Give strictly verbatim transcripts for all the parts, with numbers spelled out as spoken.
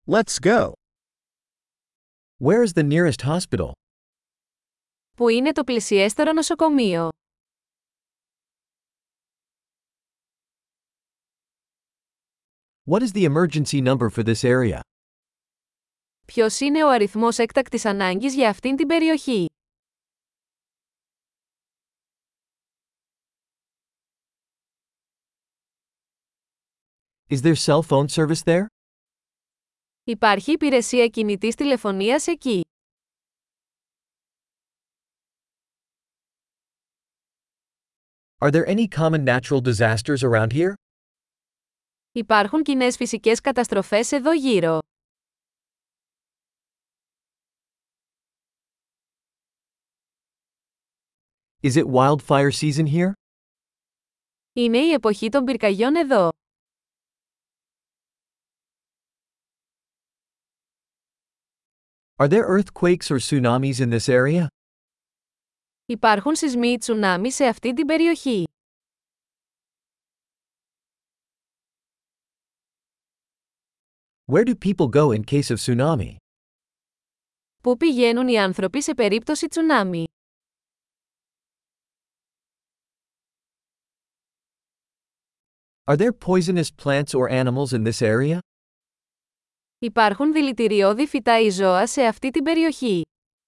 Let's go. Where is the nearest hospital? Πού είναι το πλησιέστερο νοσοκομείο? What is the emergency number for this area? Ποιος είναι ο αριθμός έκτακτης ανάγκης για αυτήν την περιοχή? Is there cell phone service there? Υπάρχει υπηρεσία κινητής τηλεφωνίας εκεί. Are there any common natural disasters around here? Υπάρχουν κοινές φυσικές καταστροφές εδώ γύρω. Is it wildfire season here? Είναι η εποχή των πυρκαγιών εδώ. Are there earthquakes or tsunamis in this area? Υπάρχουν σεισμοί ή τσουνάμι σε αυτή την περιοχή. Where do people go in case of tsunami? Πού πηγαίνουν οι άνθρωποι σε περίπτωση τσουνάμι? Are there poisonous plants or animals in this area? Υπάρχουν δηλητηριώδη φυτά ή ζώα σε αυτή την περιοχή.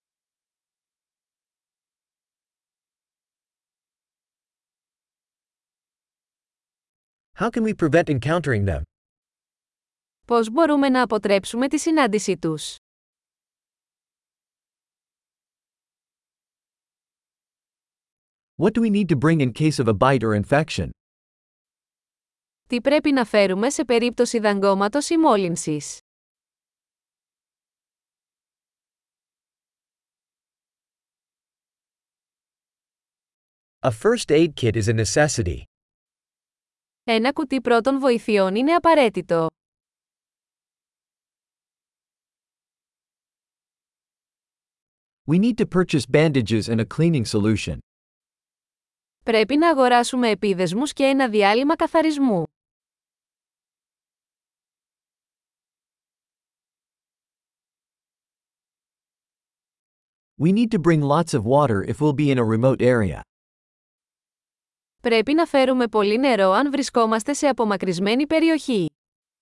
How can we prevent encountering them? Πώς μπορούμε να αποτρέψουμε τη συνάντησή τους? What do we need to bring in case of a bite or infection? Τι πρέπει να φέρουμε σε περίπτωση δαγκώματος ή μόλυνσης? A first aid kit is a necessity. Ένα κουτί πρώτων βοηθειών είναι απαραίτητο. We need to purchase bandages and a cleaning solution. Πρέπει να αγοράσουμε επίδεσμους και ένα διάλειμμα καθαρισμού. We need to bring lots of water if we'll be in a remote area. Πρέπει να φέρουμε πολύ νερό αν βρισκόμαστε σε απομακρυσμένη περιοχή.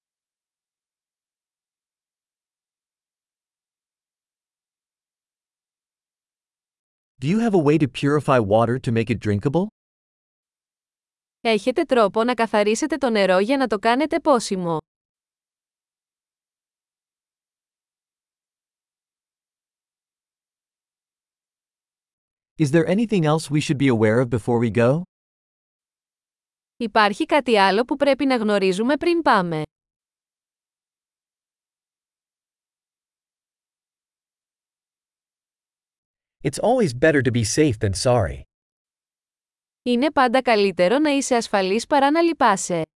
Do you have a way to purify water to make it drinkable? Έχετε τρόπο να καθαρίσετε το νερό για να το κάνετε πόσιμο? Is there anything else we should be aware of before we go? Υπάρχει κάτι άλλο που πρέπει να γνωρίζουμε πριν πάμε? It's always better to be safe than sorry. Είναι πάντα καλύτερο να είσαι ασφαλής παρά να λυπάσαι.